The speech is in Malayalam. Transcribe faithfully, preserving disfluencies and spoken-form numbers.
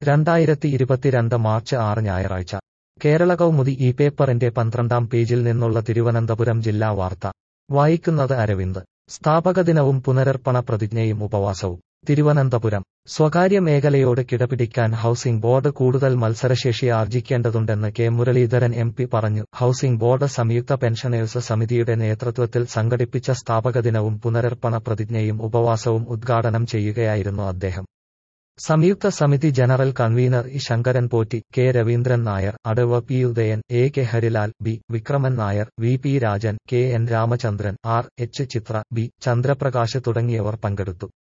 രണ്ടായിരത്തി ഇരുപത്തിരണ്ട് മാർച്ച് ആറ് ഞായറാഴ്ച കേരള കൗമുദി ഈ പേപ്പറിന്റെ പന്ത്രണ്ടാം പേജിൽ നിന്നുള്ള തിരുവനന്തപുരം ജില്ലാ വാർത്ത വായിക്കുന്നത് അരവിന്ദ്. സ്ഥാപകദിനവും പുനരർപ്പണ പ്രതിജ്ഞയും ഉപവാസവും. തിരുവനന്തപുരം സ്വകാര്യ മേഖലയോട് കിടപിടിക്കാൻ ഹൗസിംഗ് ബോർഡ് കൂടുതൽ മത്സരശേഷി ആർജിക്കേണ്ടതുണ്ടെന്ന് കെ മുരളീധരൻ എം പി പറഞ്ഞു. ഹൗസിംഗ് ബോർഡ് സംയുക്ത പെൻഷനേഴ്സ് സമിതിയുടെ നേതൃത്വത്തിൽ സംഘടിപ്പിച്ച സ്ഥാപകദിനവും പുനരർപ്പണ പ്രതിജ്ഞയും ഉപവാസവും ഉദ്ഘാടനം ചെയ്യുകയായിരുന്നു അദ്ദേഹം. സംയുക്ത സമിതി general convener E Sankaran Potti, K Raveendran Nair, അടവ് P Udayan, A K Harilal, B Vikraman Nair, V P Rajan, K N Ramachandran, R H Chitra, B Chandraprakash തുടങ്ങിയവർ പങ്കെടുത്തു.